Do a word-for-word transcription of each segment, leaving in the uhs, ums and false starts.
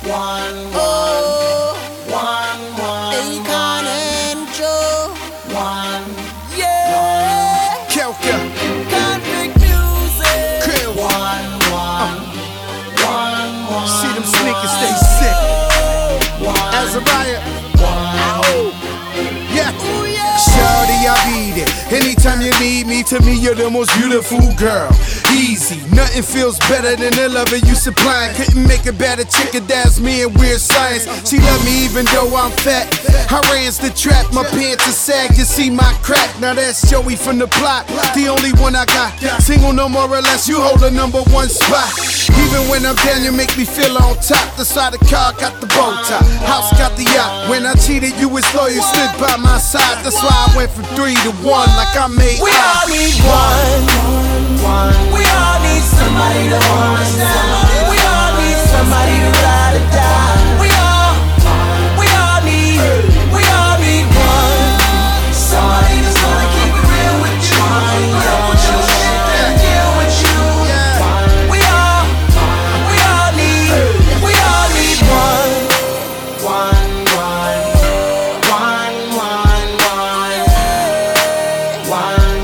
One, one, one, one, Akon and Joe. one, Yeah. Kelka, Convict music. Krill. one, one, one, one. See them sneakers, stay sick. Azariah. Ow. Yeah. Ooh, yeah. Shawty, I beat it. Anytime you need me, to me you're the most beautiful girl. Easy, nothing feels better than the loving you supplying. Couldn't make a better chicken, that's me and weird science. She love me even though I'm fat. I ran the trap, my pants are sag, you see my crack. Now that's Joey from the plot, the only one I got. Single no more or less, you hold the number one spot. Even when I'm down, you make me feel on top. The side of the car got the bow tie, house got the yacht. When I cheated, you was loyal, stood by my side. That's why I went from three to one, like I made We I. all need one. One, We all need somebody to hold us down. We all need somebody to ride or die. We all, we all need, we all need one. Somebody that's gonna keep it real with you. Put up with your shit and deal with you. We all, we all need, we all need one. one, one, one, one, one, one,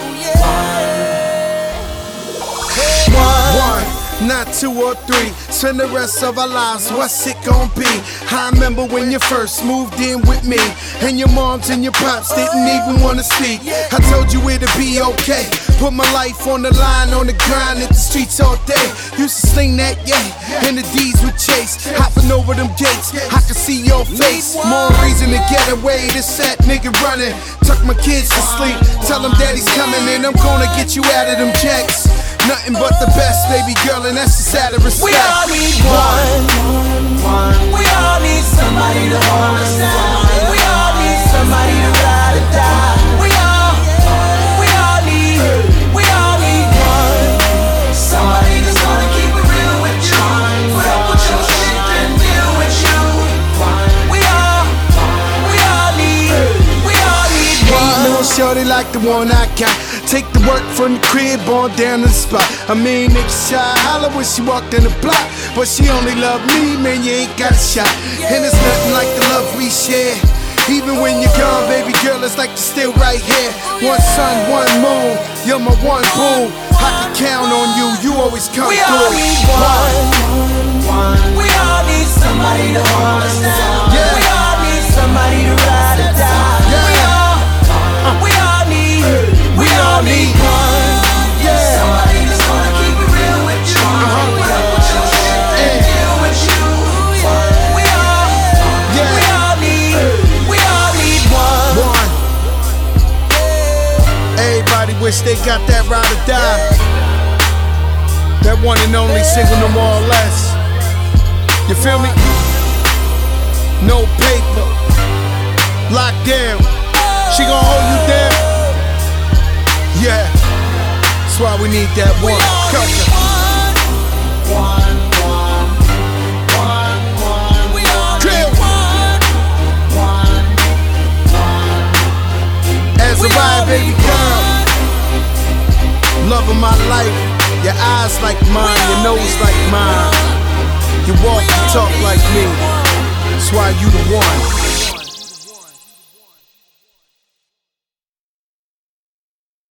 One, not two or three. Spend the rest of our lives, what's it gon' be? I remember when you first moved in with me, and your moms and your pops didn't even wanna speak. I told you it'd be okay. Put my life on the line, on the grind, at the streets all day. Used to sling that, yeah, and the D's would chase. Hopping over them gates, I could see your face. More reason to get away, this fat nigga running. Tuck my kids to sleep, tell them daddy's coming, and I'm gonna get you out of them jacks. Nothing but the best, baby girl, and that's just out of respect. We all need one. one. We all need somebody to hold us down. We all need somebody to ride or die. We all, we all need, we all need one. Somebody that's gonna keep it real with you. Put up with your shit and deal with you. We all, we all need, we all need one. No shorty like the one I got. Take the work from the crib on down to the spot. I mean, niggas shy holler when she walked in the block, but she only love me, man, you ain't got a shot. And it's nothing like the love we share. Even when you're gone, baby girl, it's like you're still right here. One sun, one moon, you're my one boo. I can count on you, you always come We through. all need one. One, We all need somebody to hold us down. Yeah. We all need somebody to ride or die. Yeah. We all, we all need, we all need one. Yeah. Somebody that's gonna keep it real with you. Put up with your shit and deal with you. We all, Yeah. we all need, we all need one. One. Everybody wish they got that ride or die. That one and only single, no more or less. You feel me? No paper, locked down. She gon' hold you down. Yeah, that's why we need that one. Culture. one, one, one, one, We all Krill. need one. one, one. As a ride, baby girl. Love of my life. Your eyes like mine, your nose like mine. You walk and talk like me. That's why you the one.